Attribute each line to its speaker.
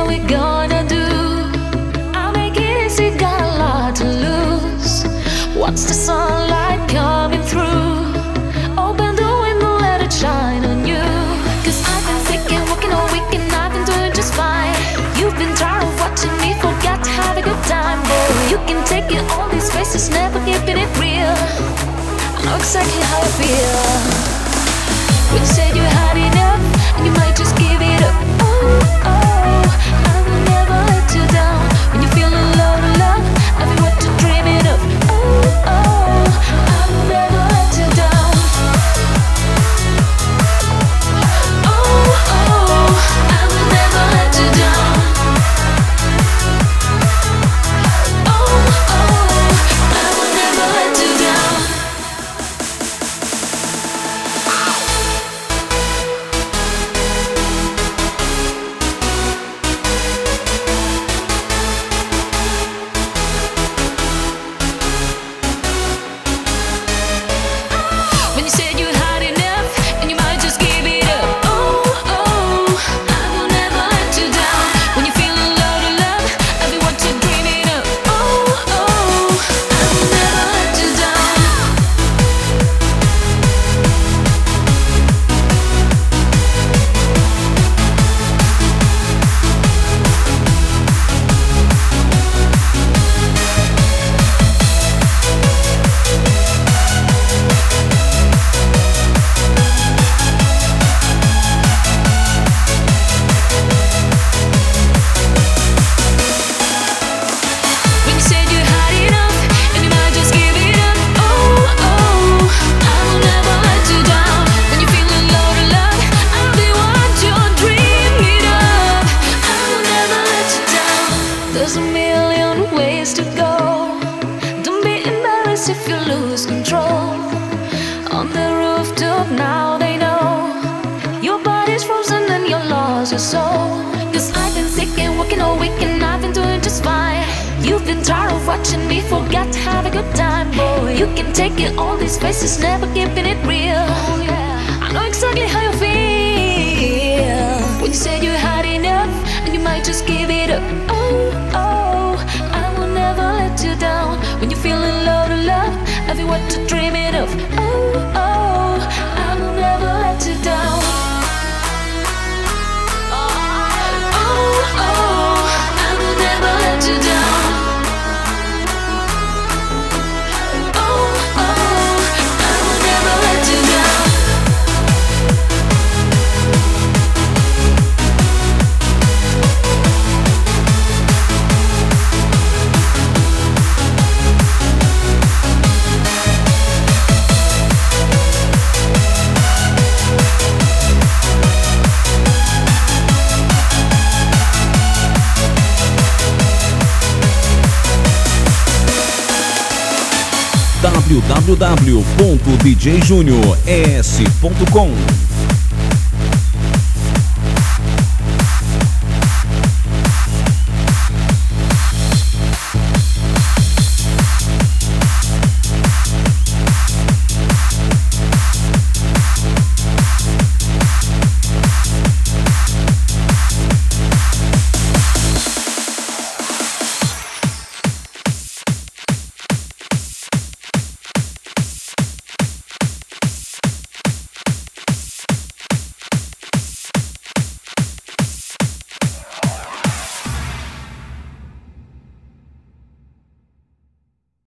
Speaker 1: we gonna do? I'll make it easy, got a lot to lose. Watch the sunlight coming through. Open the window, let it shine on you. Cause I've been thinking, working all weekend, I've been doing just fine. You've been tired of watching me, forgot to have a good time, boy. You can take it, all these faces, never keeping it real. I know exactly how you feel. When you said you had enough, and you might just give it up. Oh, oh, I will never let you down. When you feel a lot of love, I'll be what you're dreaming of. Oh, oh, I will never let you down. Oh, oh, I will never let you down. Oh, oh, I will never let you down. When you said you had enough, and you might just give it up. Oh, oh, I will never let you down. When you feel a lot of love, I'll be what you're dreaming of. Oh, oh, I will never let you down. When you said you had enough, and you might just give it up. Oh, oh, I will never let you down. When you feel a lot of love, I'll be what you're dreaming of. I will never let you down. There's a million ways to go. Don't be embarrassed if you lose control. On the rooftop now they know your body's frozen and you lost your soul. Cause I've been sick and working all weekend, I've been doing just fine. You've been tired of watching me, forgot to have a good time, boy. You can take it, all these faces, never keeping it real. Oh, yeah. I know exactly how you feel. When you said you had enough, and you might just give it up. Oh, oh, I will never let you down. When you feel a lot of love, I'll be what you're dreaming of. Oh, oh, I will never let you down. Oh, oh, I will never let you down. Oh, oh, I will never let you down.
Speaker 2: www.djjuniors.com